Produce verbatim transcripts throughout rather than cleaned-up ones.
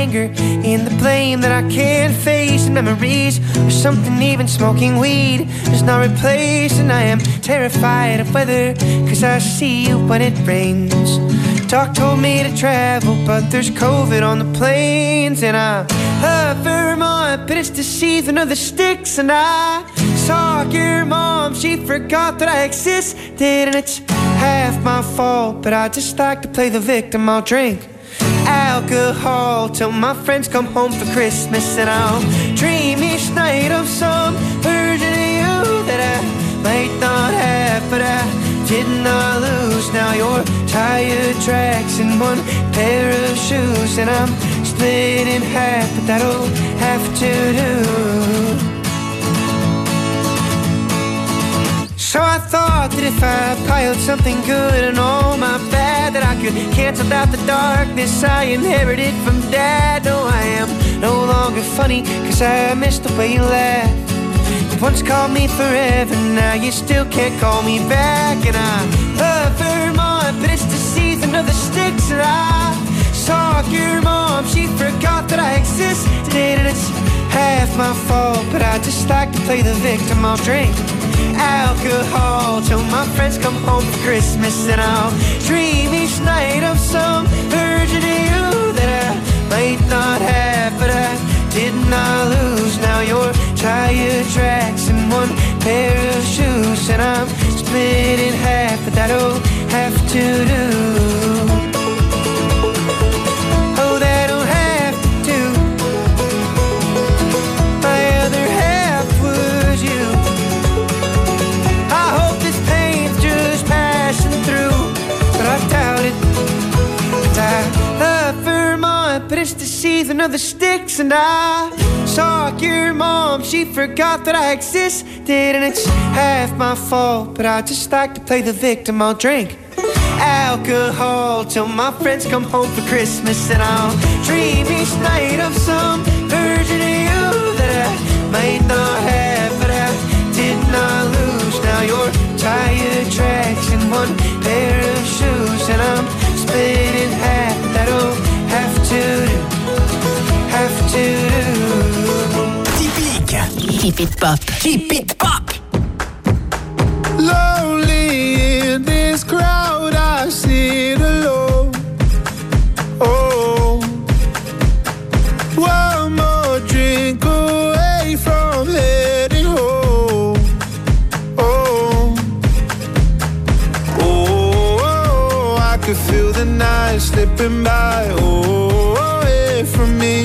anger in the blame that I can't face, and memories or something even smoking weed does not replace. And I am terrified of weather, cause I see you when it rains. Doc told me to travel, but there's COVID on the planes. And I love Vermont, but it's the season of the sticks. And I saw your mom, she forgot that I existed. And it's half my fault, but I just like to play the victim. I'll drink alcohol till my friends come home for Christmas, and I'll dream each night of some version of you that I might not have, but I did not lose. Now your tire tracks in one pair of shoes, and I'm split in half, but that'll have to do. So I thought that if I piled something good and all my bad, that I could cancel out the darkness I inherited from Dad. No, I am no longer funny, cause I missed the way you laughed. You once called me forever, now you still can't call me back. And I love Vermont, but it's the season of the sticks. And I saw your mom, she forgot that I existed. And it's half my fault, but I just like to play the victim. I'll drink alcohol till my friends come home for Christmas, and I'll dream each night of some version of you that I might not have, but I did not lose. Now your tire tracks in one pair of shoes, and I'm split in half, but that'll have to do. Oh, that'll have to do. My other half was you. I love Vermont, but it's the season of the sticks. And I saw your mom, she forgot that I existed. And it's half my fault, but I just like to play the victim. I'll drink alcohol till my friends come home for Christmas, and I'll dream each night of some version of you that I might not have, but I did not lose. Now your tire tracks in one pair of shoes, and I'm split in half, that'll have to do, have to do. Typique Keep It Pop. Keep It Pop. Lonely in this crowd, I sit alone. Oh, one more drink away from heading home. Oh, oh, I could feel the night slipping by, oh, away from me.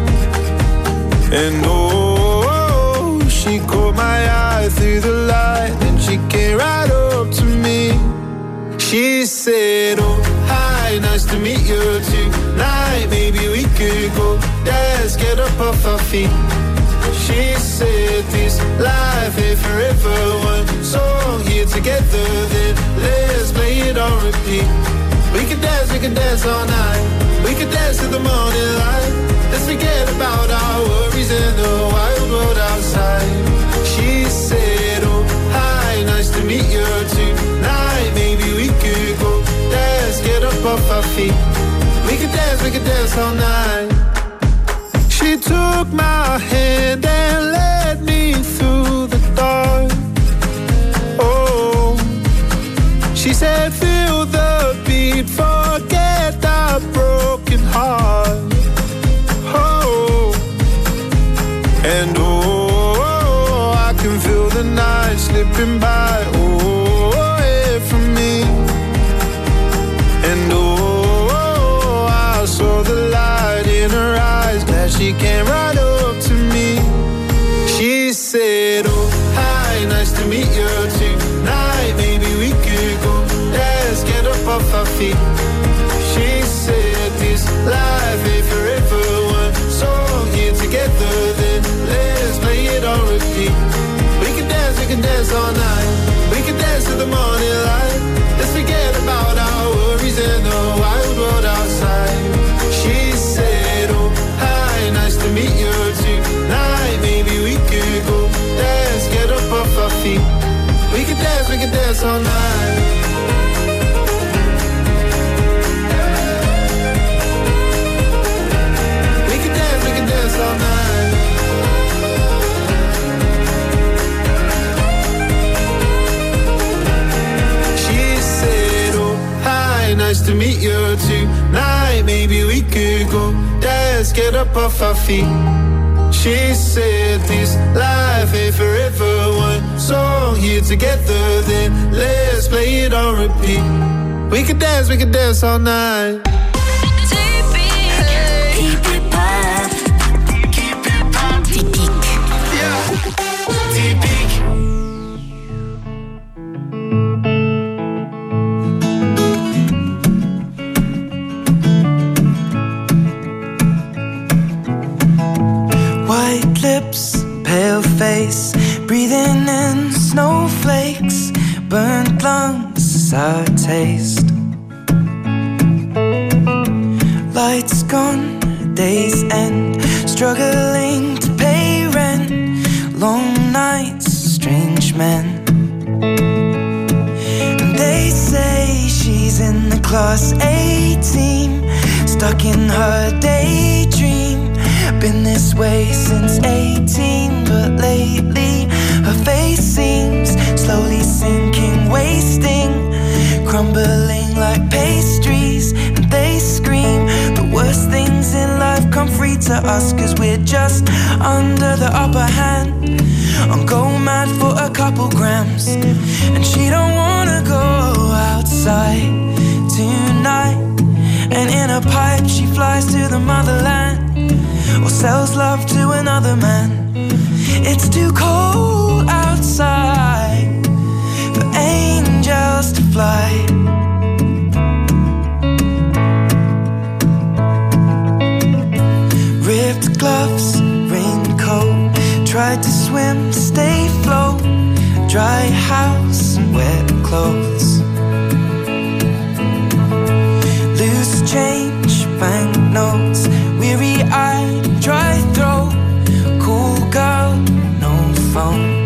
And oh, she caught my eye through the light, and she came right up to me. She said, oh, hi, nice to meet you tonight. Maybe we could go dance, get up off our feet. She said, this life ain't forever. One song here together, then let's play it on repeat. We can dance, we can dance all night. We can dance to the morning light. Let's forget about our worries in the wild world outside. She said, oh, hi, nice to meet you tonight. Maybe we could go dance, get up off our feet. We could dance, we could dance all night. She took my hand and led me through the dark. Oh, she said, feel the beat, forget our broken heart. Oh, and oh, I can feel the night slipping by, oh, away from me. And oh, I saw the light in her eyes, glad she came right up to me. She said, oh, hi, nice to meet you tonight. Maybe we could go dance, get up off our feet. She said, this life ain't forever. One song here together, then let's play it on repeat. We can dance, we can dance all night. We can dance to the morning light. Let's forget about our worries in the wild world outside. She said, oh, hi, nice to meet you tonight. Maybe we could go dance, get up off our feet. We can dance, we can dance all night. to meet you tonight. Maybe we could go dance, get up off our feet. She said this life ain't forever. One song here together, then let's play it on repeat. We could dance, we could dance all night. Keep it pop. Keep it pop. Typique. Yeah. Typique. White lips, pale face, breathing in snowflakes, burnt lungs, sour taste. Lights gone, days end, struggling to pay rent, long nights, strange men. And they say she's in the class A team, stuck in her daydream. Been this way since eighteen, but lately her face seems slowly sinking, wasting, crumbling like pastries. And they scream the worst things in life come free to us, cause we're just under the upper hand. On go mad for a couple grams, and she don't wanna go outside tonight. And in a pipe she flies to the motherland, or sells love to another man. It's too cold outside for angels to fly. Ripped gloves, raincoat, tried to swim, stay afloat. Dry house, wet clothes. Loose change, banknotes, weary-eyed, dry throat. Cool girl, no phone.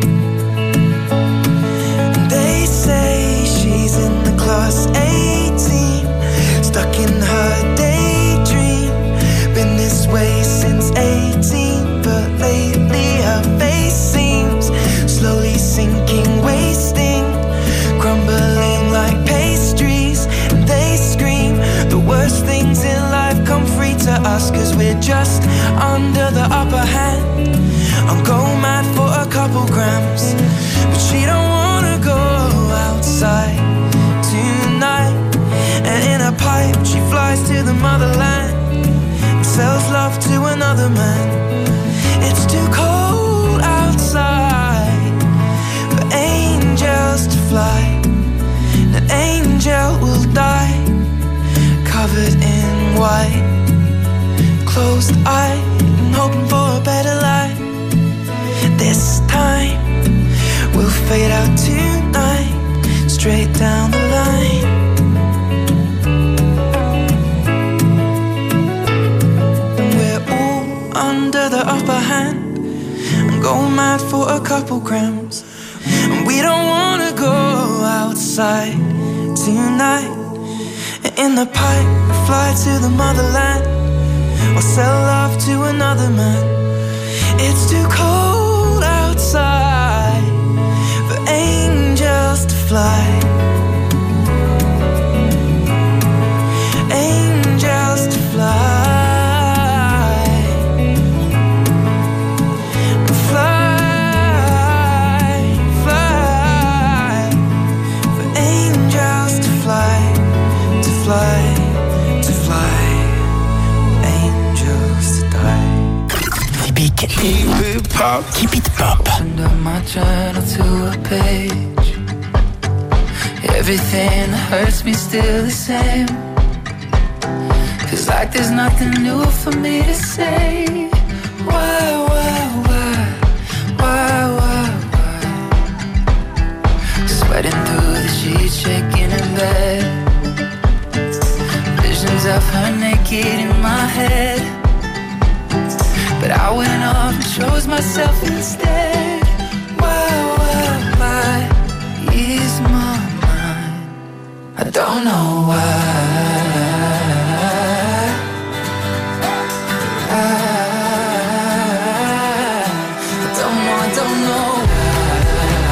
They say she's in the class A team, stuck in her daydream. Been this way since eighteen, but lately her face seems slowly sinking, wasting, crumbling like pastries. And they scream the worst things in life come free to us, cause we're just under the upper hand. I'll go mad for a couple grams, but she don't wanna go outside tonight. And in a pipe she flies to the motherland, and sells love to another man. It's too cold outside for angels to fly. An angel will die, covered in white, closed eyed and hoping for a better life. This time we'll fade out tonight, straight down the line. And we're all under the upper hand, and go mad for a couple grams. And we don't wanna go outside tonight. In the pipe, fly to the motherland, or sell love to another man. It's too cold outside for angels to fly. Angels to fly. Fly, fly, for angels to fly. To fly, to fly, angels to die. Typique. Keep it pop. Keep it pop. Under my journal to a page. Everything that hurts me still the same. Feels like there's nothing new for me to say. Why, why, why, why, why, why? Sweating through the sheets, shaking in bed. Visions of her naked in my head, but I went off and chose myself instead. Why, why, why is my mind? I don't know why. I, I don't know, I don't know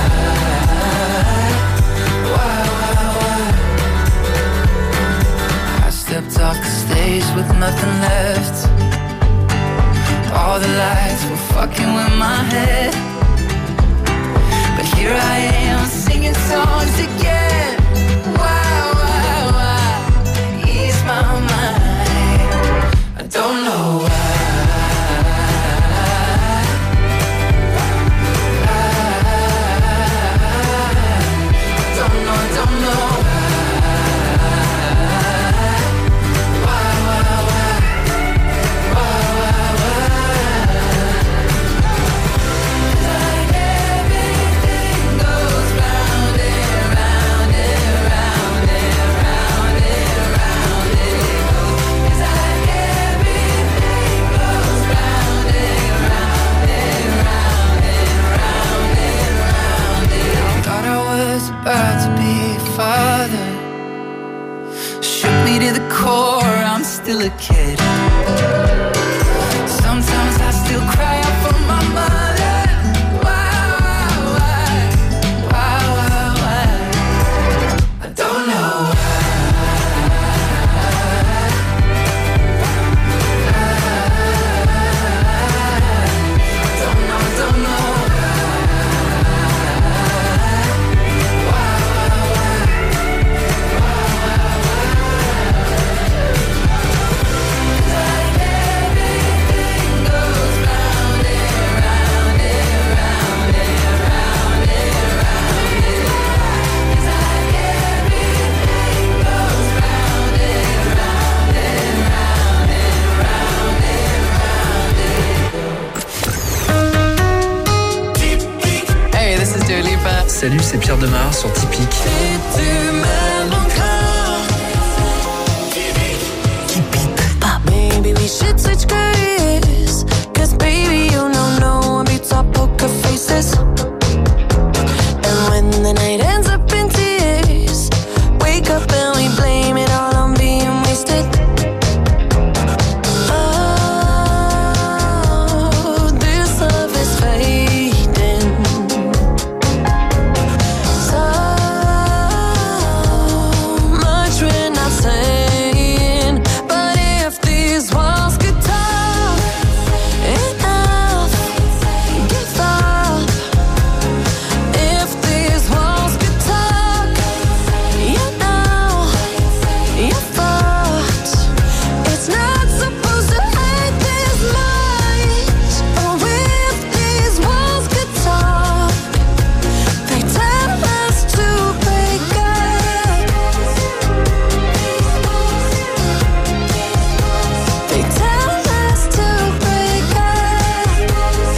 why. Why, why, why? fucking with my head. But here I am singing songs again. Why, why, why? Ease my mind. I don't know why. About to be a father. Shook me to the core, I'm still a kid. Sometimes I still cry out for my mother. Why, why, why, why, why, why? I don't know why. I don't know, I don't know. Salut, c'est Pierre Demar sur Typique. Maybe we should switch careers, cause baby you know no one beats our poker faces. And when the night ends up in tears, wake up and we blame it all on being wasted. Oh, this love is fading. So much we're not saying, but if these walls could talk, enough, give up. If these walls could talk, you know, you're fucked. It's not supposed to hurt this much. Oh, if these walls could talk, they tell us to break up. They tell us to break up.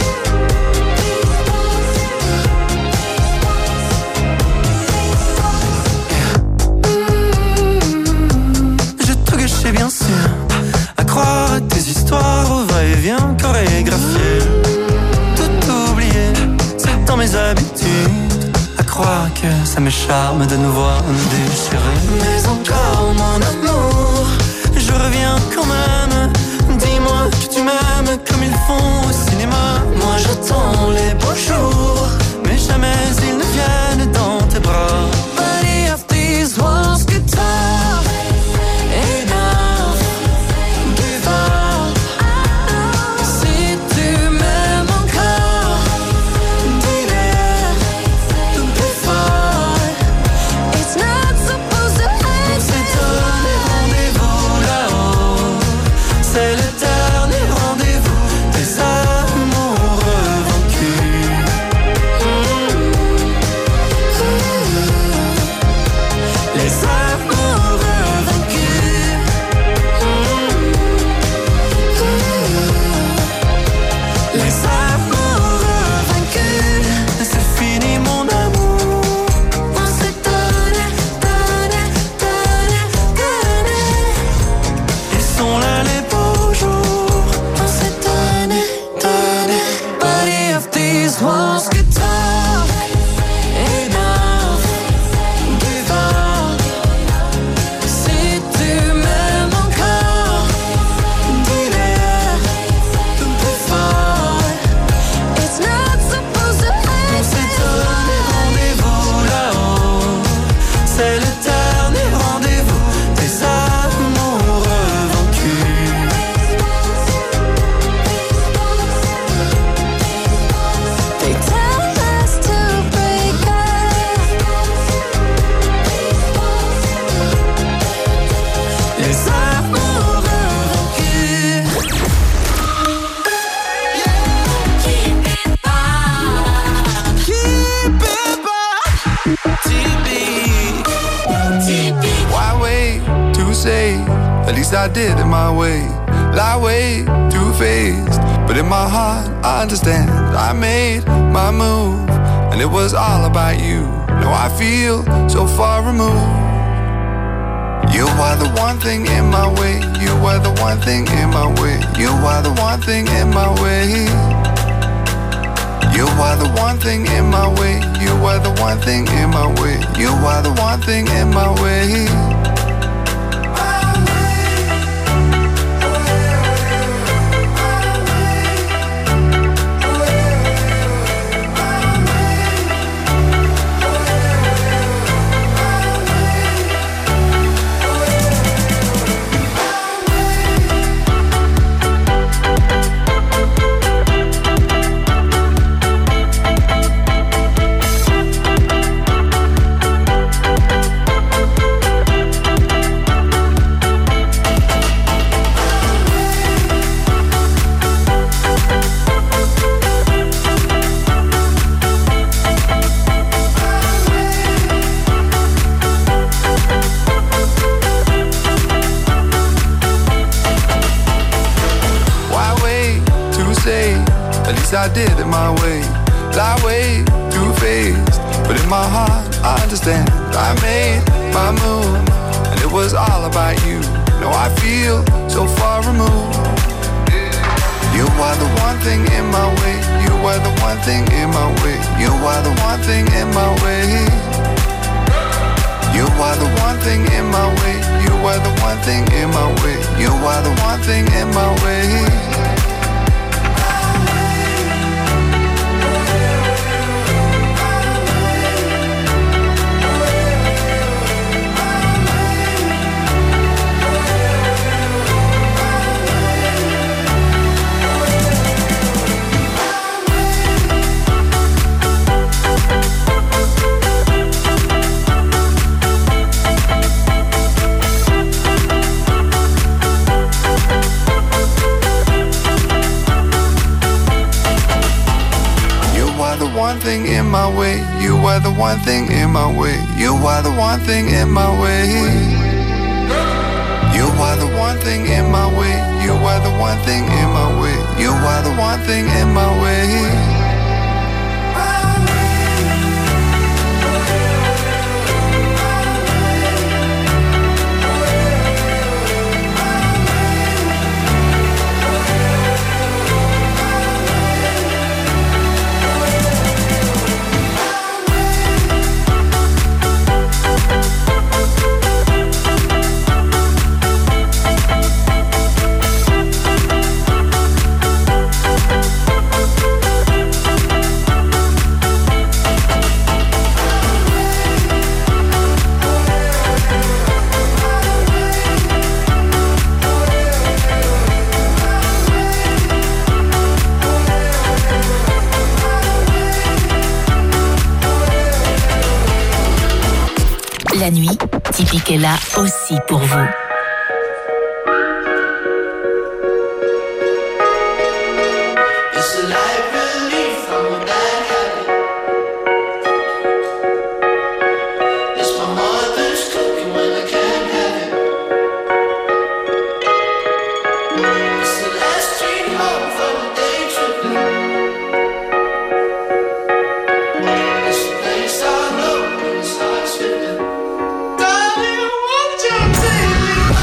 J'ai tout gâché bien sûr, à croire à tes histoires au va-et-vient chorégraphié. Tout oublié, c'est dans mes habitudes, à croire que ça me charme de nous voir nous déchirer. Mais encore mon amour, je reviens quand même. Dis-moi que tu m'aimes comme ils font au cinéma. Moi j'attends les beaux jours, mais jamais ils ne viennent dans tes bras. But if these walls could talk, enough, give up. Si tu m'aimes encore, dis-le plus fort. It's not supposed to hurt. On s'est donné rendez-vous là-haut. least I did it my way. Lie way too faced, but in my heart I understand. I made my move, and it was all about you. Now I feel so far removed. You are the one thing in my way. You are the one thing in my way. You are the one thing in my way. You are the one thing in my way. You are the one thing in my way. You are the one thing in my way. I did it my way. Lie way too faced, but in my heart I understand. I made my move, and it was all about you. Now I feel so far removed. You are the one thing in my way. You are the one thing in my way. You are the one thing in my way. You are the one thing in my way. You are the one thing in my way. You are the one thing in my way. One thing in my way. You are the one thing in my way. You are the one thing in my way. You are the one thing in my way. You are the one thing in my way. You are the one thing in my way. La nuit, Typique est là aussi pour vous. Darling, won't you take me?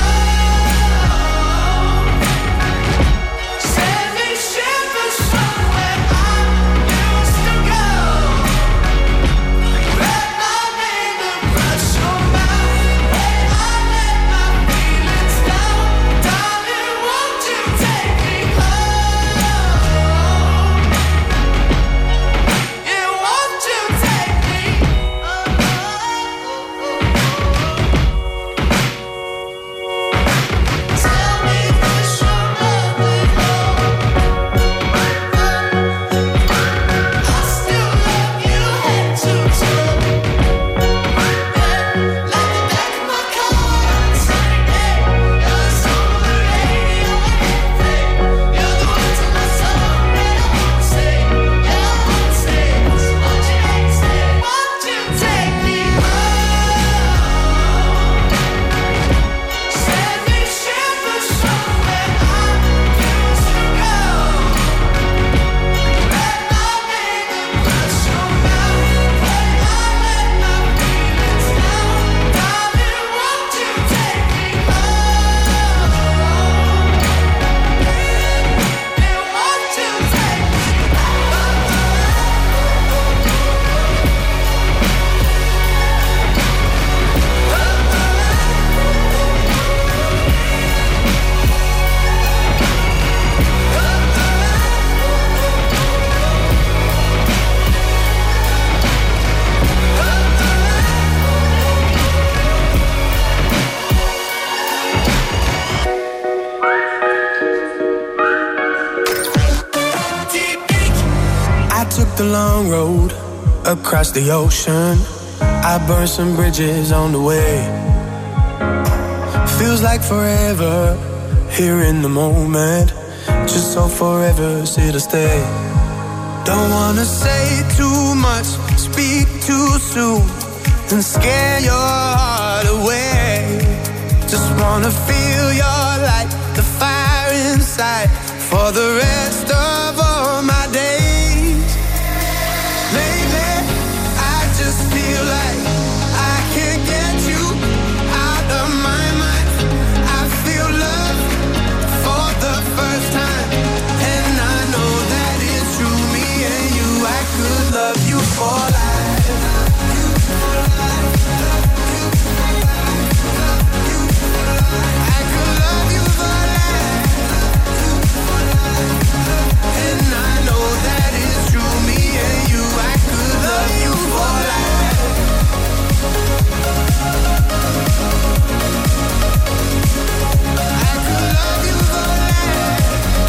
the long road across the ocean. I burned some bridges on the way. Feels like forever here in the moment. Just so forever here to stay. Don't wanna say too much, speak too soon, and scare your heart away. Just wanna feel your light, the fire inside, for the rest of all my days. Lately, I just feel like I can't get you out of my mind. I feel love for the first time, and I know that it's true. Me and you, I could love you for life. I could love you for life. And I know that it's true. Me and you, I could love you for life. I could love you for life.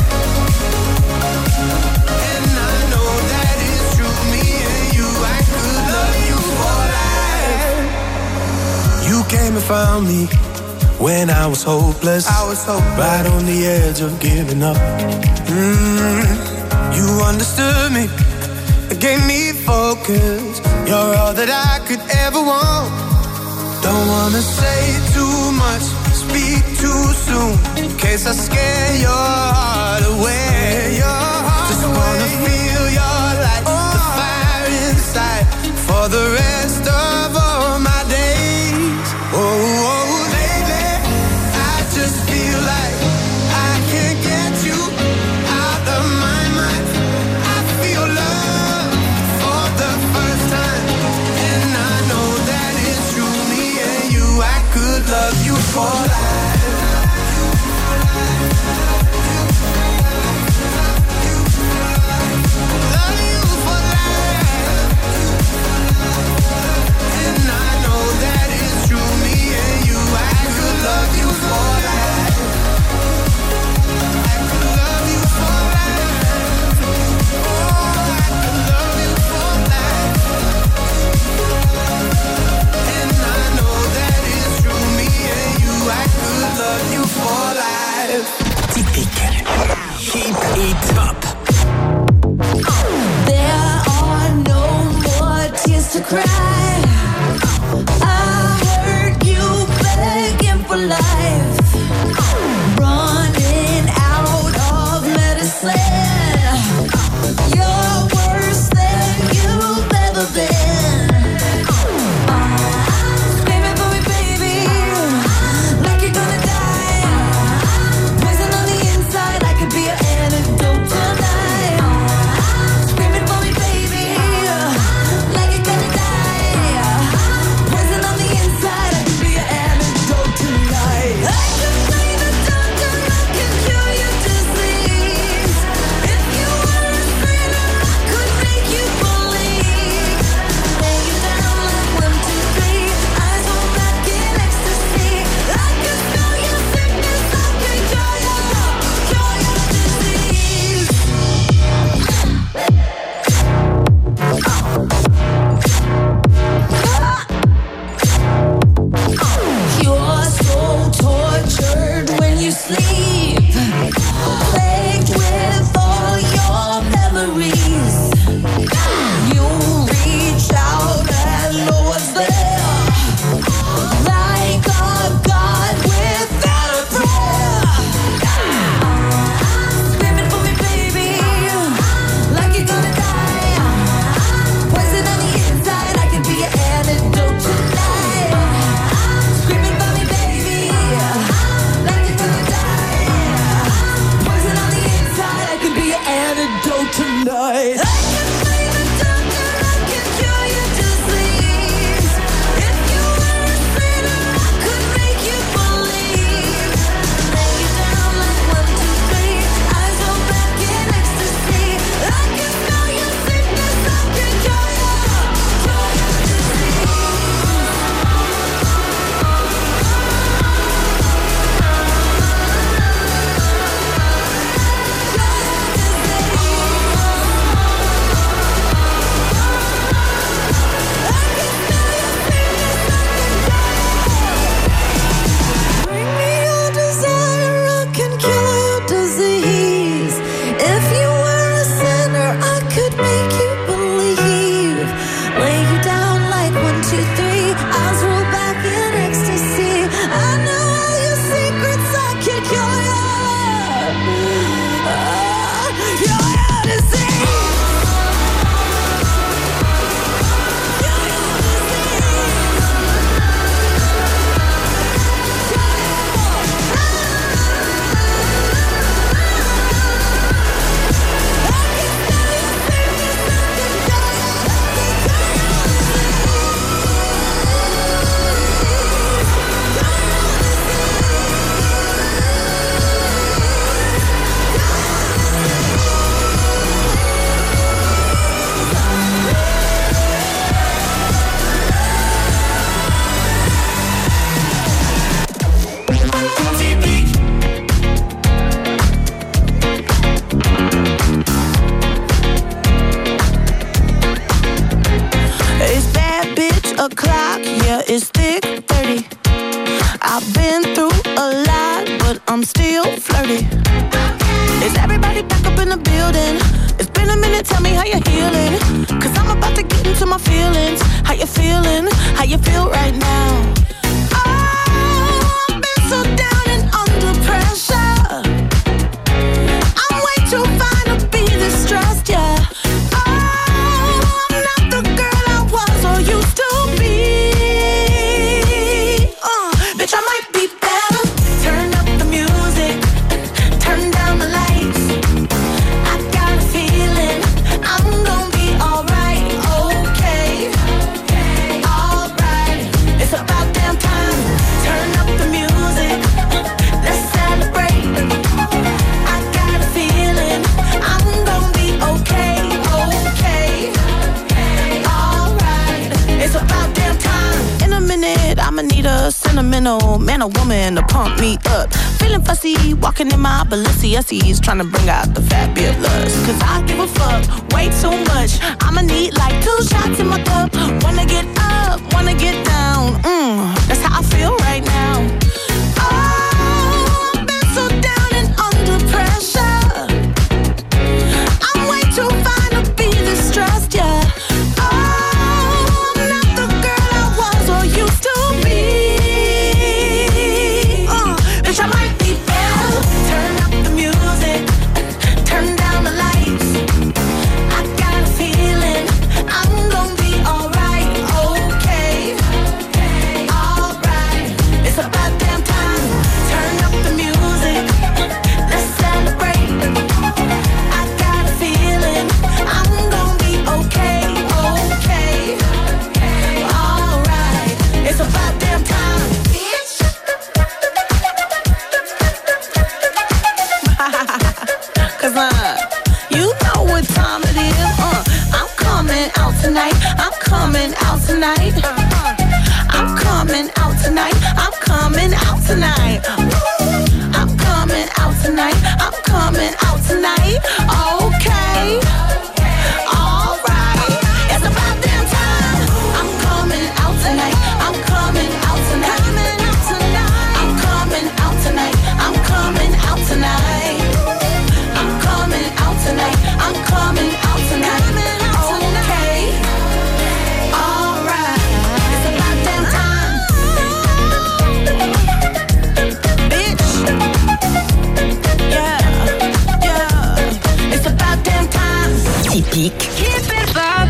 And I know that it's true. Me and you, I could love you for life. You came and found me when I was hopeless. I was hopeless, right on the edge of giving up. Mm, you understood me, gave me focus. You're all that I could ever want. Don't wanna say too much, speak too soon, in case I scare your heart away. Your heart Just away. Wanna feel your light, oh. The fire inside, for the rest of all my days. Oh, oh, lately, I just feel like I can't get you out of my mind. I feel love for the first time, and I know that it's true. Me and you, I could love you for life. Love you for life. And I know that it's true. Me and you, I could love you for life. I could love you for life. Oh, I could love you for life. And I know that it's true. Me and you, I could love you for life. Typique. Keep it up. There are no more tears to cry. I heard you begging for life, running out of medicine. You're worse than you've ever been. Screaming for me, baby, like you're gonna die. Poison on the inside, I could be an antidote tonight. Screaming for me, baby, like you're gonna die. Poison on the inside, I could be an antidote tonight. I could play the doctor, I could cure your disease. If you were a sinner, I could make you believe. Lay you down like one, two, three, eyes roll back in ecstasy. I could spell your sickness, I could cure your, cure your disease. You're so tortured when you sleep, plagued with all your memories. You reach out and know what's there, like a god without a prayer. Screaming for me, baby, like you're gonna die. Poison on the inside, I could be an antidote tonight. Screaming for me, baby, like you're gonna die. Poison on the inside, I could be an antidote tonight. I can play the doctor, I can cure your disease. If you were a sinner, I could make you believe. Lay you down like one, two, three, eyes roll back in ecstasy. I can spell your sickness, I can cure your, cure your disease. Cure your disease. is thick, thirty. I've been through a lot, but I'm still flirty. Is everybody back up in the building? It's been a minute, tell me how you're healing. Cause I'm about to get into my feelings. How you feeling? How you feel right now? Oh, I've been so down and under pressure. I'm way too fine to be distressed, yeah. Oh, I'm not the girl I was or used to be. Uh, bitch, I might be better. Turn up the music, turn down the lights. I got a feeling I'm gonna be alright, okay, alright. It's about damn time. Turn up the music, let's celebrate. I got a feeling I'm gonna be okay, okay, alright. It's about damn time. In a minute, I'ma need a sentimental man or woman to pump me up. Feeling fussy, walking in my Balenciennes, trying to bring out the fat beard lust. Cause I give a fuck way too much. I'ma need like two shots in my cup. Wanna get up, wanna get down. Mmm, that's how I feel right now. Oh, I've been so down and under pressure. I'm way too fine to be distressed, yeah. Oh, I'm not the girl I was or used to be. Uh, bitch, I might be better. Turn up the music, turn down the lights. I got a feeling I'm gonna be alright, okay, alright. It's about damn time. Turn up the music, let's celebrate. I got a feeling I'm gonna be okay, okay, alright. It's about damn time. Cause uh, you know what time it is. Uh, I'm coming out tonight. I'm coming out tonight. I'm coming out tonight. I'm coming out tonight. I'm coming out tonight. I'm coming out tonight. Okay. Alright. It's about damn time. I'm coming out tonight. I'm coming out tonight. I'm coming out tonight. I'm coming out tonight. I'm coming out tonight. I'm coming out tonight. Okay. Alright. It's about damn time. Bitch. Yeah. Yeah. It's about damn time. Typique. Keep it up.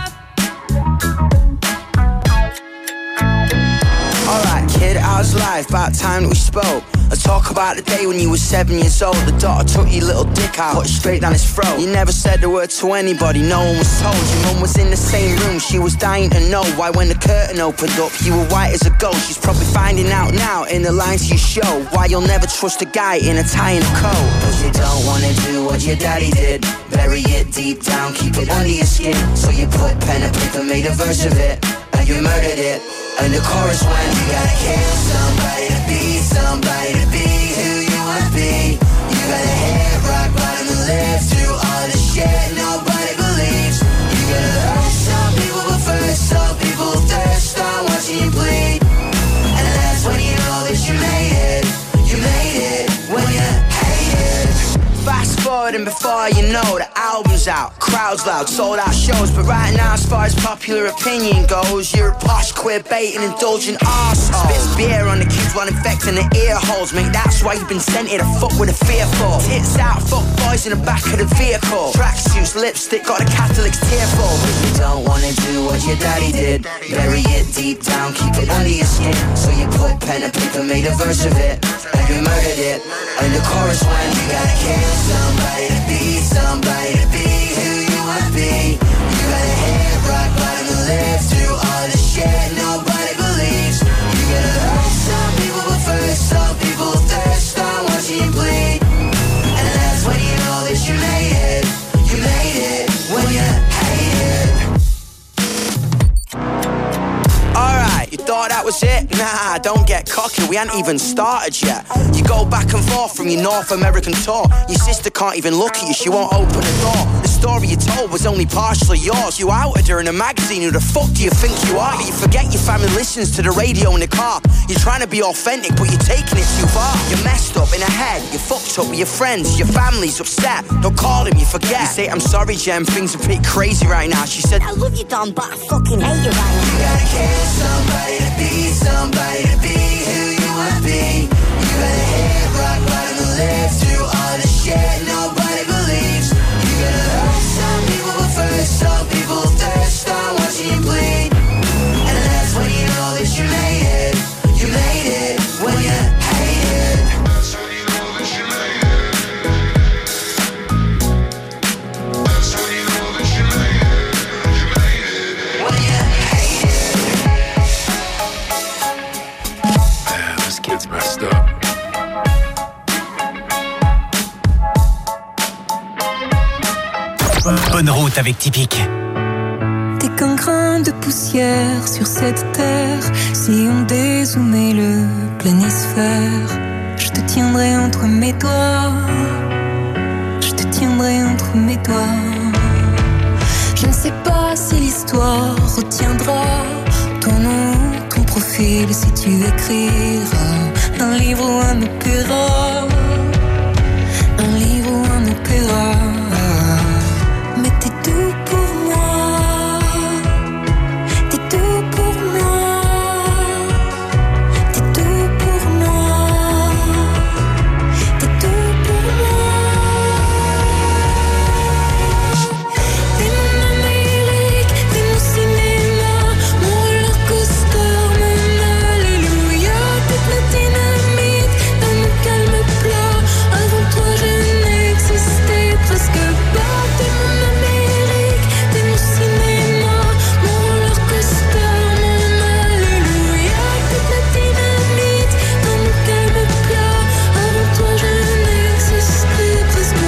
Alright, kid, how's life? About time that we spoke. Let's talk about the day when you were seven years old. The daughter took your little dick out, put it straight down his throat. You never said a word to anybody, no one was told. Your mum was in the same room, she was dying to know why when the curtain opened up, you were white as a ghost. She's probably finding out now in the lines you show why you'll never trust a guy in a tie and a coat. Cause you don't wanna do what your daddy did. Bury it deep down, keep it under your skin. So you put pen and paper, made a verse of it, and you murdered it. And the chorus went, you gotta kill somebody to be somebody to be who you wanna be. You gotta hit rock bottom and live through all the shit nobody believes. You gotta hurt some people but first some people thirst on watching you bleed. And that's when you know that you made it. You made it when you hate it. Fast forward and before you know the album's out, crowds loud, sold out shows. But right now as far as popular opinion goes, you're a posh, queer, baiting, indulgent arsehole. Spits beer on the kids while infecting the ear holes. Mate, that's why you've been sent here to fuck with a fearful. Tits out, fuck boys in the back of the vehicle. Tracksuits, lipstick, got the Catholics tearful. You don't wanna do what your daddy did. Bury it deep down, keep it under your skin. So you put pen and paper, made a verse of it, and you murdered it. And the chorus went, you gotta kill somebody to be somebody to be who you wanna be. You gotta hit rock bottom and live through all the shit nobody believes. You gotta hurt some people but first some people thirst on watching you bleed. And that's when you know that you made it. You made it when you hate it. Alright, you thought that was it? it? Nah, don't get cocky, we ain't even started yet. You go back and forth from your North American tour. Your sister can't even look at you, she won't open the door. The story you told was only partially yours. You outed her in a magazine, who the fuck do you think you are? But you forget your family listens to the radio in the car. You're trying to be authentic, but you're taking it too far. You're messed up in the head, you're fucked up with your friends. Your family's upset, don't call him, you forget. You say, I'm sorry Jem, things are pretty crazy right now. She said, I love you Don, but I fucking hate you right now. You gotta kill somebody to be somebody to be who you wanna be. You gotta hit rock bottom and live through all the shit nobody believes. You gotta hurt some people, but first some people thirst on watching you bleed. And that's when you know that you made it. You made it when you hate it. That's when you know that you made it. That's when you know that you made it. You made it when you hate it. Man, this kid's messed up. Bonne route avec Typique. T'es qu'un grain de poussière sur cette terre. Si on dézoomait le planisphère, je te tiendrai entre mes doigts. Je te tiendrai entre mes doigts. Je ne sais pas si l'histoire retiendra ton nom, ton profil, si tu écriras un livre ou un opéra. Un livre ou un opéra. Mais t'es tout pour moi. T'es tout pour moi. T'es tout pour moi. T'es tout pour moi. T'es mon Amérique, t'es mon cinéma, mon roller coaster, mon alléluia. T'es ma dynamite dans mon calme plat. Avant toi je n'existais presque pas. T'es mon Amérique, t'es mon cinéma, mon roller coaster, mon alléluia. T'es ma dynamite dans mon calme plat. Avant toi je n'existais presque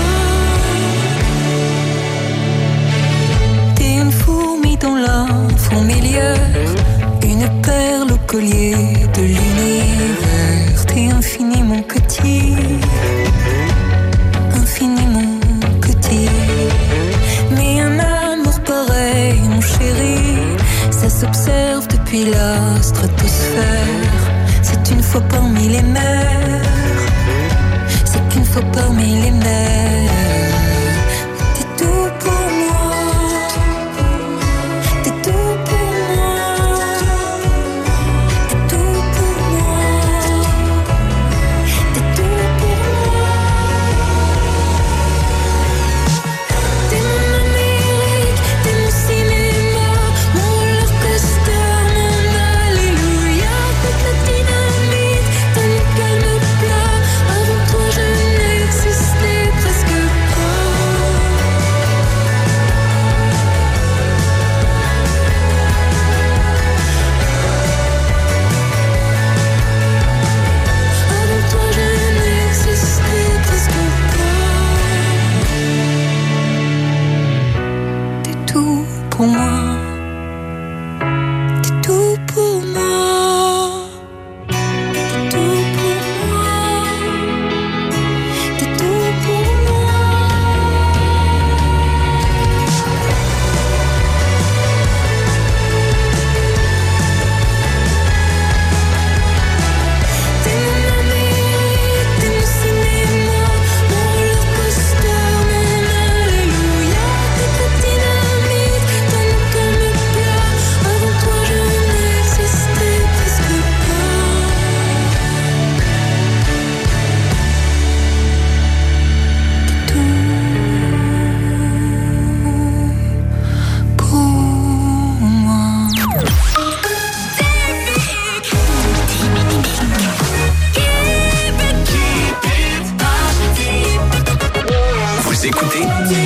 pas. T'es une fourmi dans la fourmilière, une perle au collier de l'univers. T'es infiniment petit, infiniment petit. Mais un amour pareil, mon chéri, ça s'observe depuis la stratosphère. C'est une fois parmi les mers, c'est qu'une fois parmi les mers. T'es tout pour moi. T'es tout pour moi. T'es tout pour moi. T'es tout pour moi. T'es mon Amérique, t'es mon cinéma, mon roller coaster, mon alléluia. T'es ma dynamite dans mon calme plat. Avant toi je n'existais presque pas. Avant toi je n'existais presque pas. T'es tout pour moi. T'es tout pour moi. T'es tout pour moi. T'es tout pour moi. T'es mon Amérique, t'es mon cinéma, mon roller coaster, mon alléluia. T'es ma dynamite dans mon calme plat. Avant toi je n'existais presque pas. T'es tout pour moi. Vous écoutez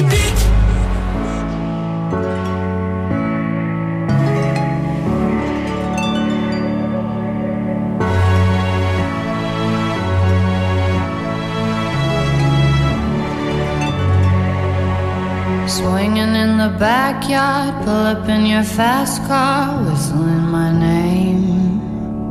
Swinging in the backyard, pull up in your fast car, whistling my name.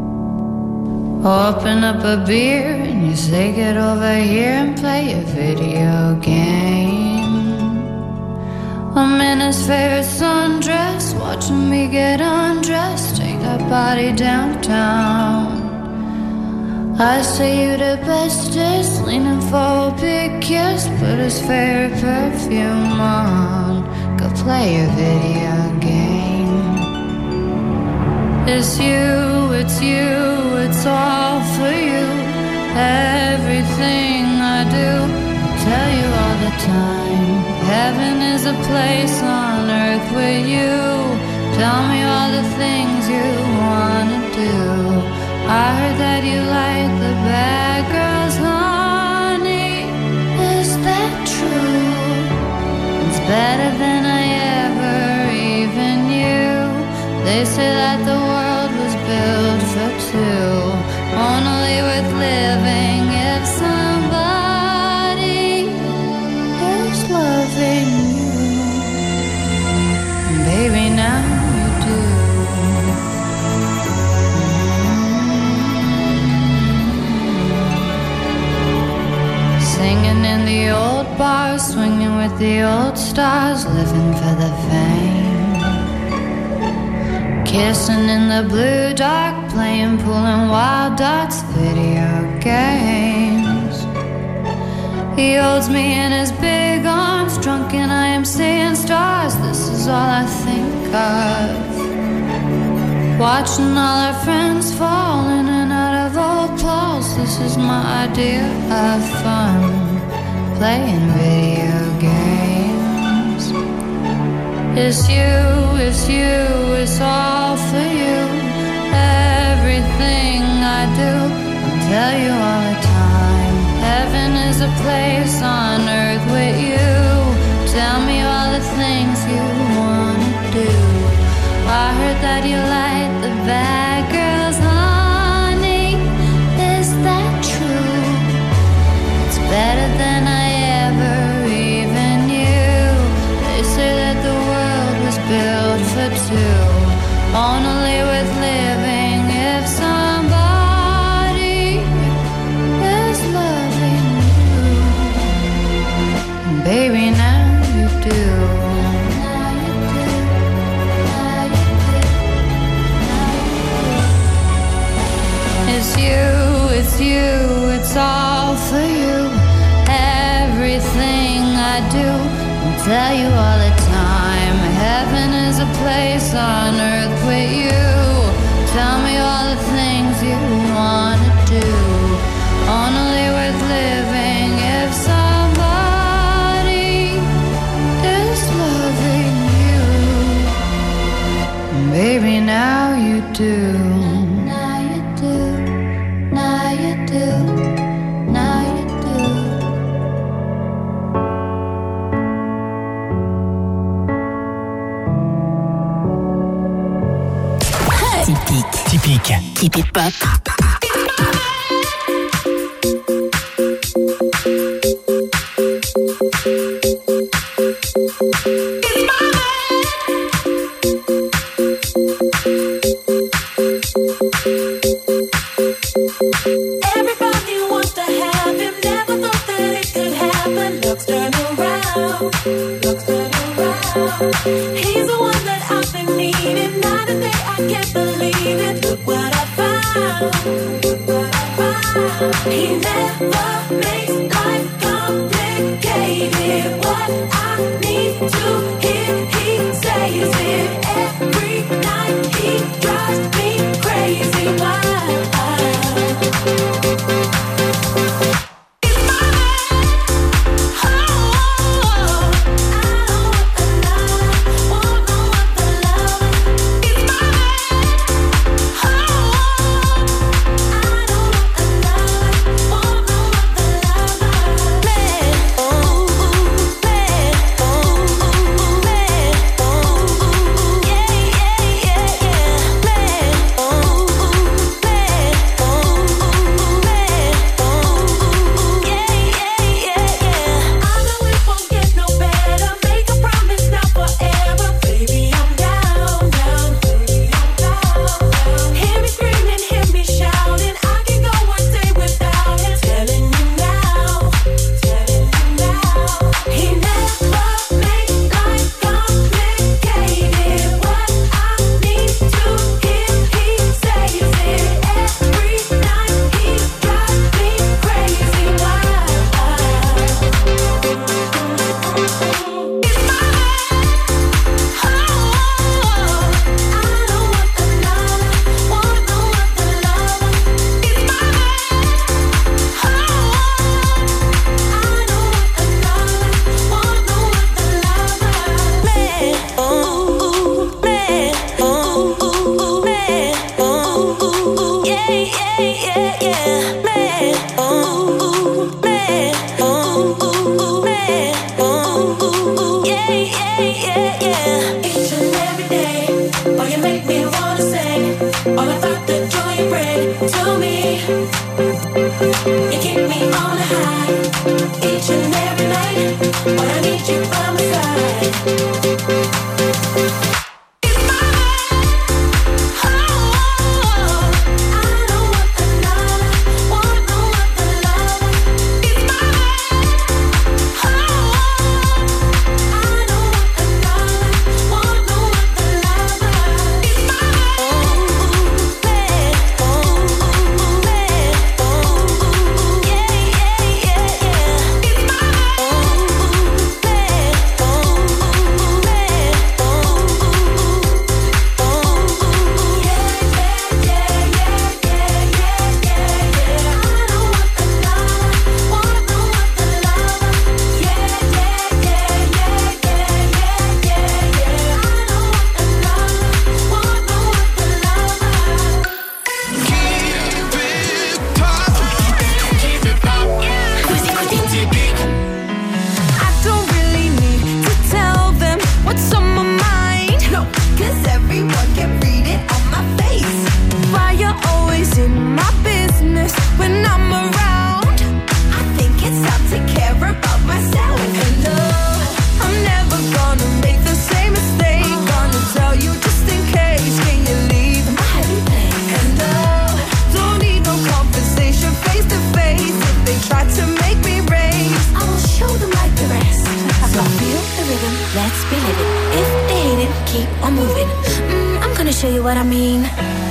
Open up a beer and you say get over here and play a video game. I'm in his favorite sundress, watching me get undressed, take that body downtown. I say you the bestest, leaning for a big kiss, put his favorite perfume on, go play a video game. It's you, it's you, it's all for you. Everything I do, I tell you all the time. Heaven is a place on earth with you. Tell me all the things you wanna do. I heard that you like the bad girls, honey. Is that true? It's better than I ever even knew. They say that the world was built for two, only worth living if somebody is loving you. Baby, now you do. Singing in the old bars, swinging with the old stars, living for the fame. Kissing in the blue dark, playing pool and wild dots, video games. He holds me in his big arms, drunk and I am seeing stars. This is all I think of. Watching all our friends fall in and out of old clothes. This is my idea of fun, playing video games. It's you, it's you, it's all for you. Everything I do, I'll tell you all the time. Heaven is a place on earth with you. Tell me all the things you wanna do. I heard that you like the bad girls, honey. Is that true? It's better than I ever even knew. They say that the world was built for two, only worth living if somebody is loving you. And baby, now you do. Now you do. Now you do. Now you do. It's you, it's you, it's all for you. Everything I do, I'll tell you all the time. Heaven is a place on earth with you. Tell me all the things you wanna do, only worth living if somebody is loving you. Baby, now you do. Now you do. Now you do. Now you do. Typique. Typique. Typique pop. Everybody wants to have him, never thought that it could happen. Looks turn around, looks turn around. He's the one that I've been needing. Night and day, I can't believe it. Look what I found, look what I found. He never makes life complicated. What I need to hear, he says it. Every night he drives me crazy. Why? Man, let's be living. If they hating, keep on moving. Mm, I'm gonna show you what I mean.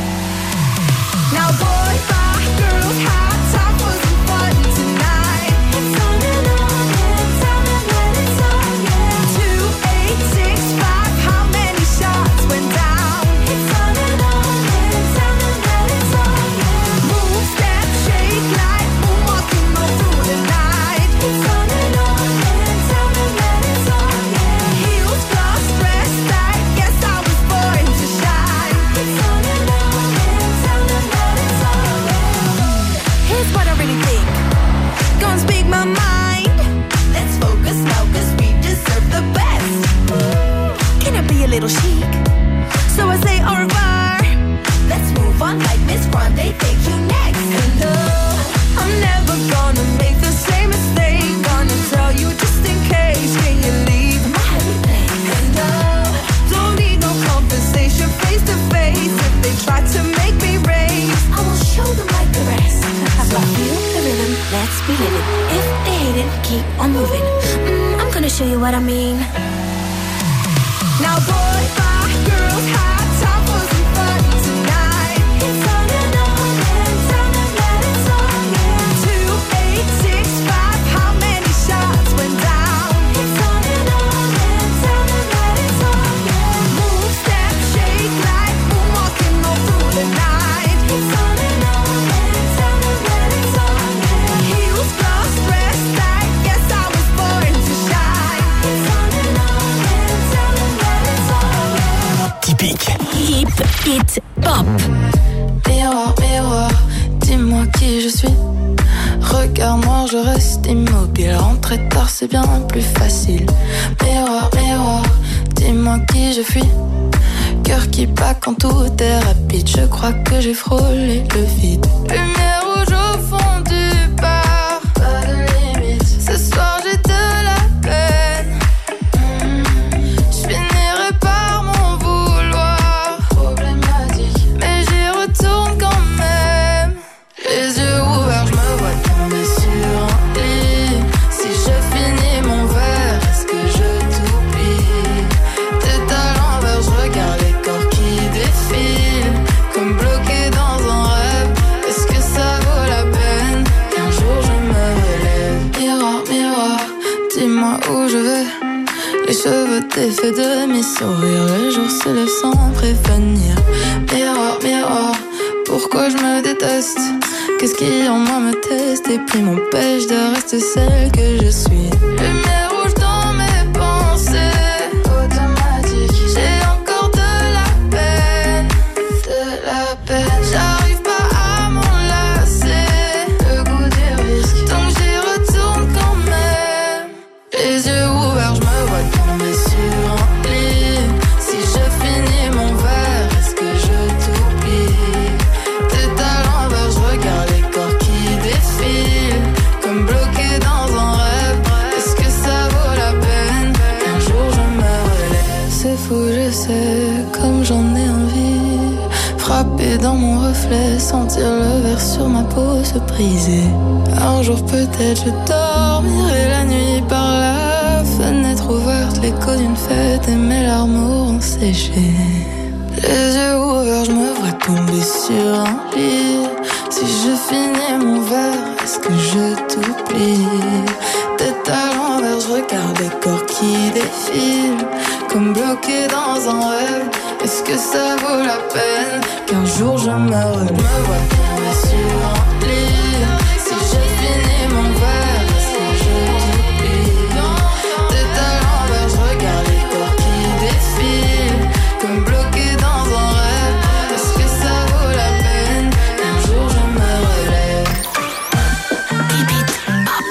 Now boys, bye, girls, high top wasn't fun tonight. It's on and on, it's on and on, it's on, yeah. Two, eight, six, five, how many shots went down? It's on and on, it's on and on, it's on, yeah. Move, step, shake, like moonwalking all through the night. It's on and on, it's on and on, it's on, yeah. Heels, gloss, dress, tight, guess I was born to shine. It's on and on, it's on and on, it's on, yeah. Here's what I really think, gonna speak my mind. Let's focus now, cause we deserve the best. Can I be a little chic? So I say au revoir. Let's move on like Miss Grande, thank you next. And no, I'm never gonna make the same mistake. Gonna tell you just in case, can you leave my happy place? And no, don't need no compensation face to face. If they try to make me raise, I will show them like the rest. So feel the rhythm, let's be living. If they hating, keep on moving. Mm, I'm gonna show you what I mean. Now boys, bye, girls, high top wasn't fun tonight. It's on and on, it's on and on, it's on, yeah. Two, eight, six, five, how many shots went down? It's on and on, it's on and on, it's on, yeah. Move, step, shake, like moonwalking all through the night. It's on and on, it's on and on, it's on, yeah. Heels, gloss, dress, tight, guess I was born to shine. It's on and on, it's on and on, it's on, yeah. Typique. Hip Hit Pop. Miroir, miroir, dis-moi qui je suis. Regarde-moi, je reste immobile. Rentrer tard, c'est bien plus facile. Miroir, miroir, dis-moi qui je suis. Cœur qui bat quand tout est rapide. Je crois que j'ai frôlé le vide. Lumière rouge au fond du bar. Pas de limite. Ce soir, j'ai de la peine. Mmh. Je finirai par m'en vouloir. Problématique. Mais j'y retourne quand même. Les yeux ouverts, je me vois tomber sur un lit. Si je finis mon verre, est-ce que je t'oublie? Tête à l'envers, je regarde les corps qui défilent. Comme bloqué dans un rêve, est-ce que ça vaut la peine qu'un jour je me relève? Miroir, miroir, dis-moi où je vais. Les cheveux défaits de mes sourires, le jour se lève sans prévenir. Miroir, miroir, pourquoi je me déteste? Qu'est-ce qui en moi me teste et puis m'empêche de rester celle que je suis? Lumière rouge dans mes pensées, automatique. J'ai encore de la peine, de la peine. J'arrive pas à m'enlacer, le goût du risque. Donc j'y retourne quand même. Les yeux ouverts, je me vois tomber sur un lit. Si je finis mon verre, est-ce que je t'oublie? Tête à l'envers, je regarde les corps qui défilent. Comme bloqué dans un rêve, est-ce que ça vaut la peine qu'un jour je me relève? C'est fou, je sais, comme j'en ai envie. Frapper dans mon reflet, sentir le verre sur ma peau se briser. Un jour peut-être je dormirai la nuit par la fenêtre ouverte, l'écho d'une fête et mes larmes auront séché. Les yeux ouverts, je me vois tomber sur un lit. Si je finis mon verre, est-ce que je t'oublie? Tête à l'envers, je regarde les corps qui défilent. Comme bloqué dans un rêve, est-ce que ça vaut la peine qu'un jour je me relève? Je me vois tomber sur un lit. Si je finis mon verre, est-ce que je t'oublie? Tête à l'envers, je regarde les corps qui défilent. Comme bloqué dans un rêve, est-ce que ça vaut la peine qu'un jour je me relève? Keep it up.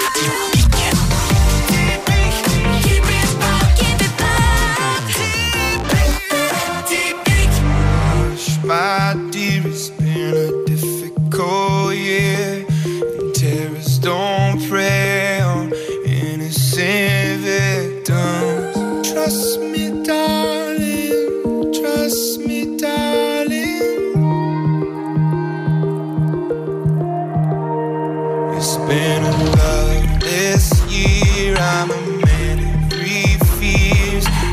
My dear, it's been a difficult year, and terrorists don't prey on innocent victims. Trust me, darling, trust me, darling. It's been a loveless year, I'm a man of three fears.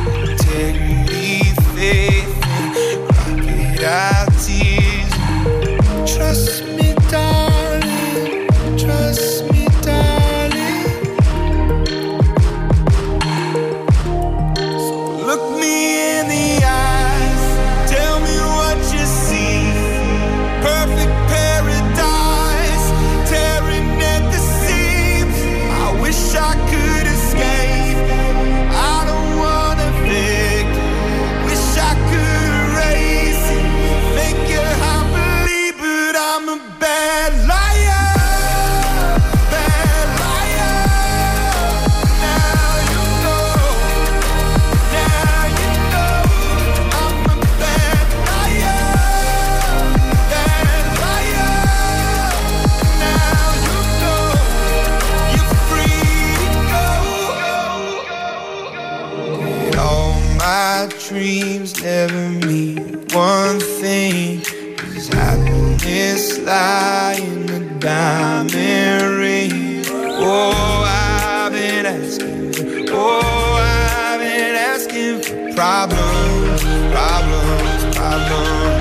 my dreams never mean one thing. Cause happiness lie in a diamond ring. Oh, I've been asking, oh, I've been asking for problems, problems, problems.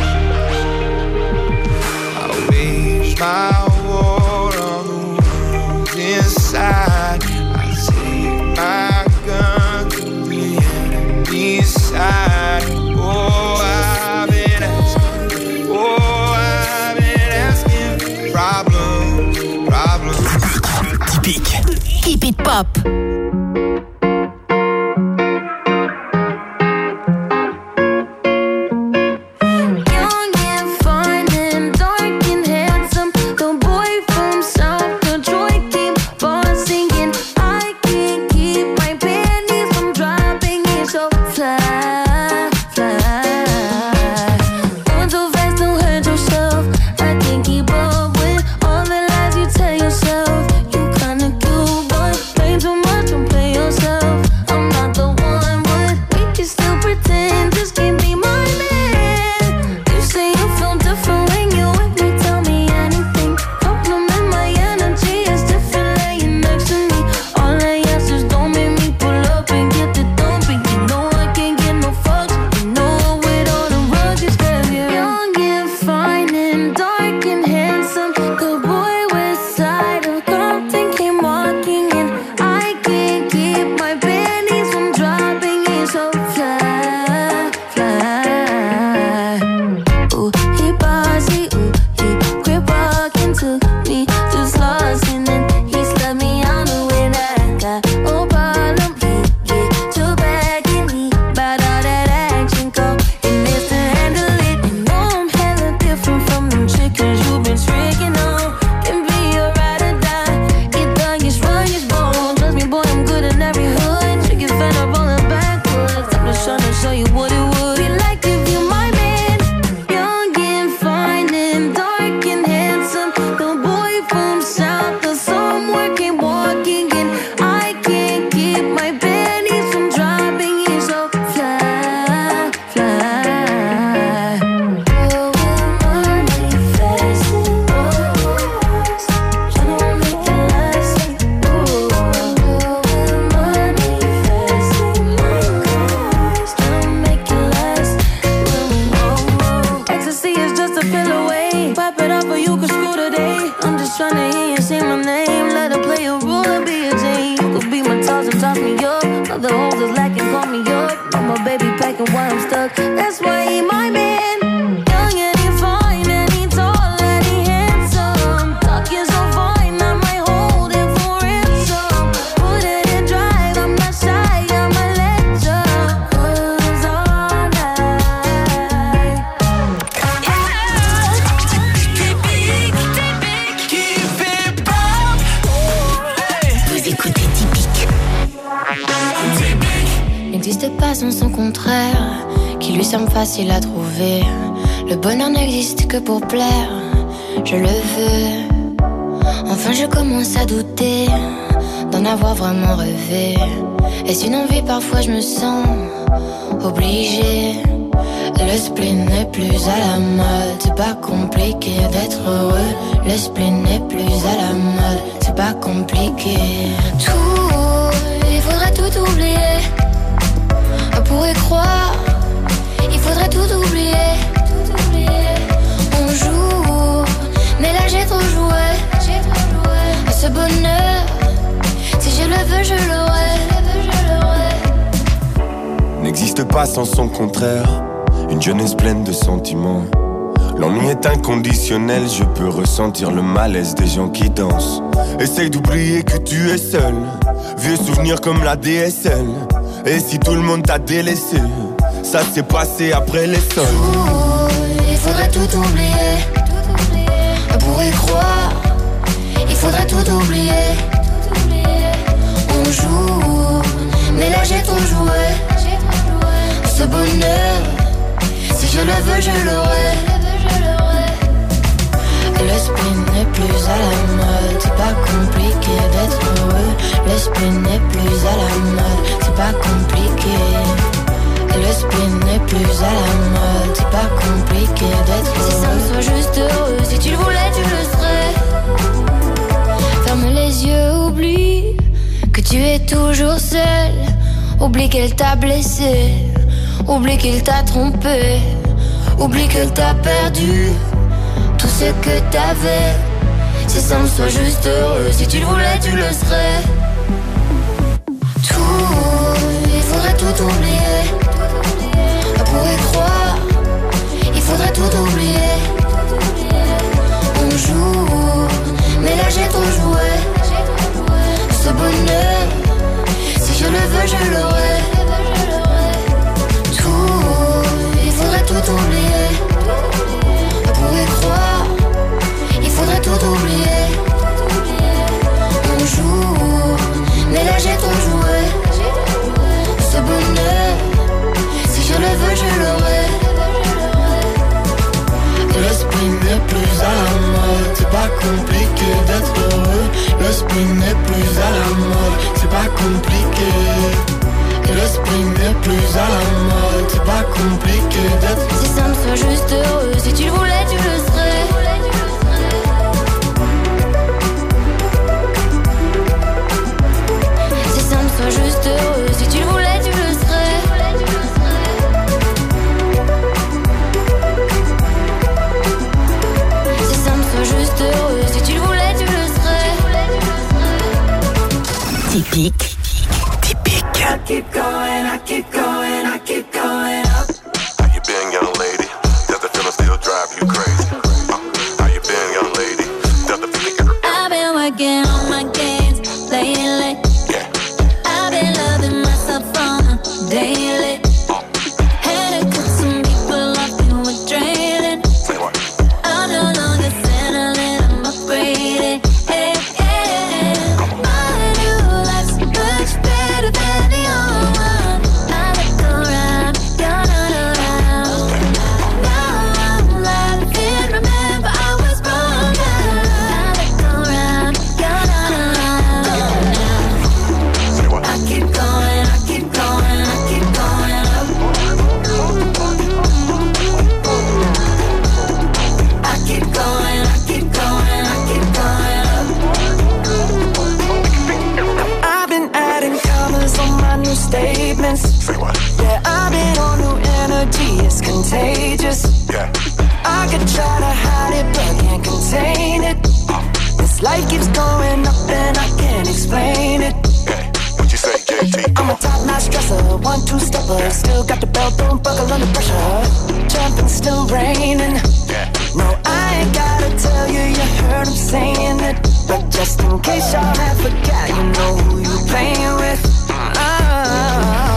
I wage my war on the ones inside. I take my gun to the enemy's side. Oh, I've been asking, oh, I've been asking for problems, problems. Typique. Keep it pop. Facile à trouver. Le bonheur n'existe que pour plaire. Je le veux. Enfin je commence à douter d'en avoir vraiment rêvé. Est-ce une envie? Parfois je me sens obligée. Le spleen n'est plus à la mode. C'est pas compliqué d'être heureux. Le spleen n'est plus à la mode. C'est pas compliqué. Tout, il faudrait tout oublier. On pourrait croire. Il faudrait tout oublier, tout oublier. On joue, mais là j'ai trop joué. J'ai trop joué. Ce bonheur, si je le veux, je l'aurai. N'existe pas sans son contraire. Une jeunesse pleine de sentiments. L'ennui est inconditionnel. Je peux ressentir le malaise des gens qui dansent. Essaye d'oublier que tu es seul. Vieux souvenirs comme la D S L. Et si tout le monde t'a délaissé, ça s'est passé après les sols. Il faudrait tout oublier, tout oublier. On pourrait croire. Il faudrait tout oublier, tout oublier. On joue, mais là j'ai trop joué. Ce bonheur, si je le veux, je l'aurai. Le spleen n'est plus à la mode. C'est pas compliqué d'être heureux. Le spleen n'est plus à la mode. C'est pas compliqué. Le toujours seul. Oublie qu'elle t'a blessé. Oublie qu'il t'a trompé. Oublie qu'elle t'a perdu tout ce que t'avais. C'est simple, sois juste heureux. Si tu le voulais, tu le serais. Tout, il faudrait tout oublier. On pourrait croire, il faudrait tout oublier. On joue, mais là j'ai trop joué. Ce bonheur, si je le veux, je l'aurai. Tout, il faudrait tout oublier. On pourrait croire, il faudrait tout oublier. On joue, mais là j'ai trop joué. Ce bonheur, si je le veux, je l'aurai. L'esprit n'est plus à la mode, c'est pas compliqué d'être heureux. L'esprit n'est plus à la mode, c'est pas compliqué. L'esprit n'est plus à la mode, c'est pas compliqué d'être. C'est simple, sois juste heureux. Si tu le voulais, tu le serais. C'est simple, sois juste heureux. Si tu le voulais, tu le serais. C'est simple, sois juste heureux. Si tu le voulais, tu le serais. Typique. I keep going, I keep going, I keep going up. How you been, young lady? Does the feeling still drive you crazy? Uh, how you been, young lady? Does the feeling get I've been working on my games lately. Yeah. I've been loving myself on a daily. Had to cut some people off who were draining. Say what? I'm no longer settling, I'm upgrading. Hey, hey. My new life's much better than the old one. I look around, you're not around. Now I'm laughing, remember I was wrong. I look around, you're not around. Say what? I keep going, I keep going, I keep going up. I keep going, I keep going, I keep going up. I've been adding colors on my new statements. Say what? Yeah, I've been on new energy, it's contagious. Yeah. I could try to hide it, but can't contain it. This life keeps going up and I can't explain it. Yeah. What you say, J T? I'm a top-notch dresser, one-two-stepper. Still got the belt, don't buckle under pressure. Jumping, still raining. Yeah. No, I ain't gotta tell you, you heard him saying it. But just in case y'all have forgot, you know who you playing with. Oh.